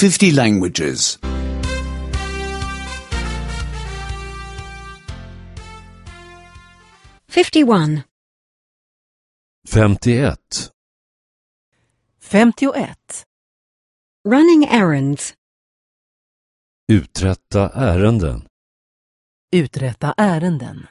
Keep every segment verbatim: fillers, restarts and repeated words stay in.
fifty languages. fifty-one. femtioett. femtioett. Running errands. Uträtta ärenden. Uträtta ärenden.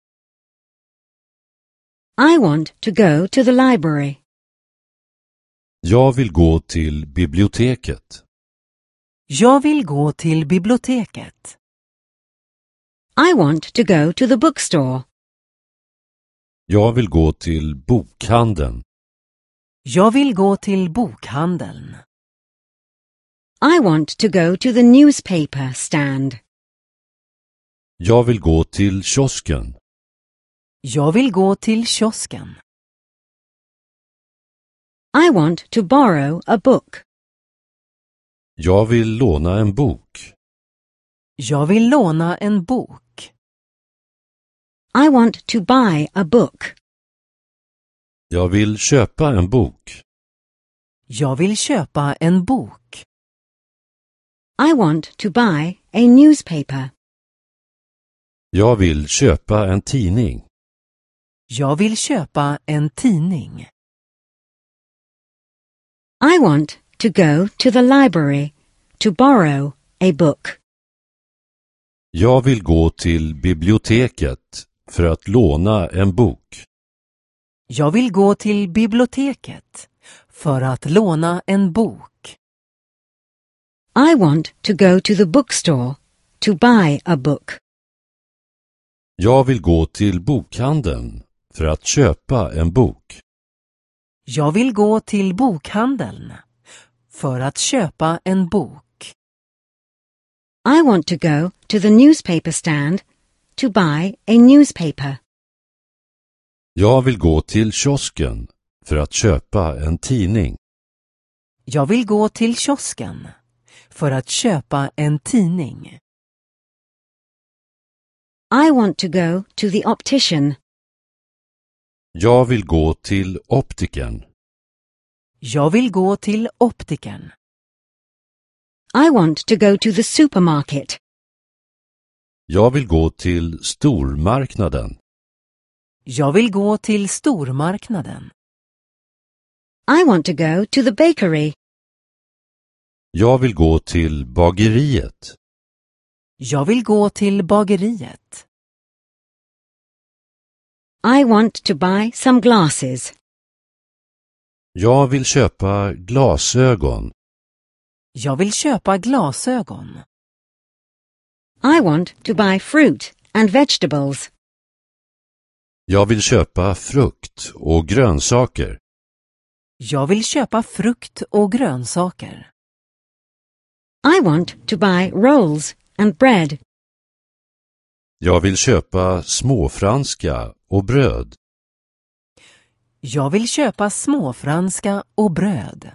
I want to go to the library. Jag vill gå till biblioteket. Jag vill gå till biblioteket. I want to go to the bookstore. Jag vill gå till bokhandeln. Jag vill gå till bokhandeln. I want to go to the newspaper stand. Jag vill gå till kiosken. Jag vill gå till kiosken. I want to borrow a book. Jag vill låna en bok. Jag vill låna en bok. I want to buy a book. Jag vill köpa en bok. Jag vill köpa en bok. I want to buy a newspaper. Jag vill köpa en tidning. Jag vill köpa en tidning. I want to go to the library to borrow a book. Jag vill gå till biblioteket för att låna en bok. Jag vill gå till biblioteket för att låna en bok. I want to go to the bookstore to buy a book. Jag vill gå till bokhandeln för att köpa en bok. Jag vill gå till bokhandeln för att köpa en bok. I want to go to the newspaper stand to buy a newspaper. Jag vill gå till kiosken för att köpa en tidning. Jag vill gå till kiosken för att köpa en tidning. I want to go to the optician. Jag vill gå till optikern. Jag vill gå till optikern. I want to go to the supermarket. Jag vill gå till stormarknaden. Jag vill gå till stormarknaden. I want to go to the bakery. Jag vill gå till bageriet. Jag vill gå till bageriet. I want to buy some glasses. Jag vill köpa glasögon. Jag vill köpa glasögon. I want to buy fruit and vegetables. Jag vill köpa frukt och grönsaker. Jag vill köpa frukt och grönsaker. I want to buy rolls and bread. Jag vill köpa småfranska och bröd. Jag vill köpa småfranska och bröd.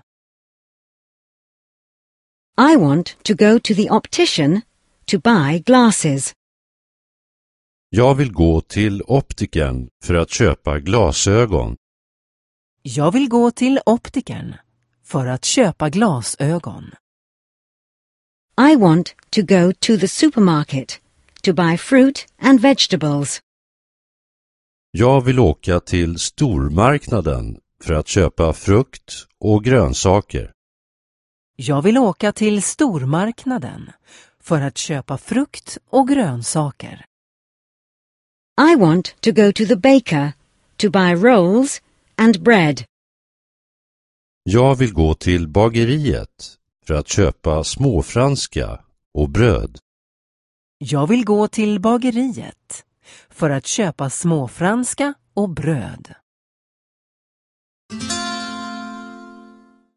I want to go to the optician to buy glasses. Jag vill gå till optikern för att köpa glasögon. Jag vill gå till optikern för att köpa glasögon. I want to go to the supermarket to buy fruit and vegetables. Jag vill åka till stormarknaden för att köpa frukt och grönsaker. Jag vill åka till stormarknaden för att köpa frukt och grönsaker. I want to go to the baker to buy rolls and bread. Jag vill gå till bageriet för att köpa småfranska och bröd. Jag vill gå till bageriet för att köpa småfranska och bröd.